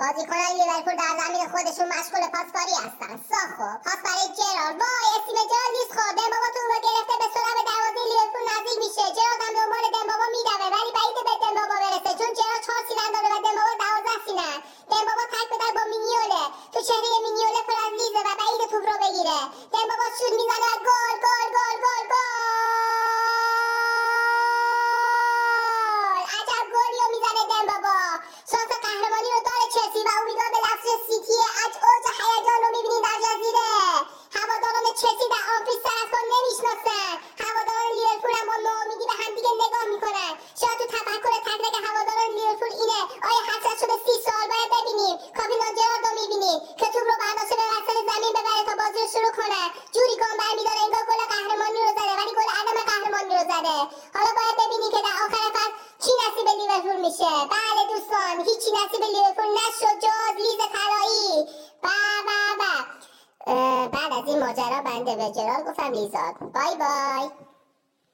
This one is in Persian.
بازیکنان لیورپول در زمین خودشون مشغول پاسکاری هستن. ساخو پاس برای جرارد. وای اسم جرارد نیست. خب دمبابا تو رو گرفته به سرعت به دروازه لیورپول نزدیک میشه. جرارد هم دنبال دمبابا میدوه ولی بعیده به دمبابا برسه چون جرارد 4 سینه داره و دمبابا 12 سینه. دمبابا تک به تک با مینیوله تو چهره مینیوله پر از لیزه و بعیده توپ رو بگیره. دمبابا شوت میزنه و گل گل گل گل گل. عجب گلیو میزنه دمبابا. شانس قهرمانی رو داره چلسی و امیدوار به لفظ سیتی. اوج هیجان رو میبینید در جزیره. هواداران چلسی در آنفیلد سر از پا نمیشناسن. هواداران لیورپول هم با ناامیدی به همدیگه نگاه میکنن. شاید تو تفکر تک تک هواداران لیورپول اینه آیا حسرت شده 30 سال باید ببینیم کاپیتان جرارد رو میبینید که توپ رو برداشته به وسط زمین ببره تا بازی رو شروع کنه. جوری گام برمیداره انگار گل قهرمانی رو زده ولی گل عدم قهرمانی رو زده. حالا باید ببینیم که در آخر فصل چی نصیب لیورپول میشه. بله دوستان هیچی نصیب لیورپول نشد جز لیز طلایی. بعد از این ماجرا بنده به جرارد گفتم لیزاد. بای بای.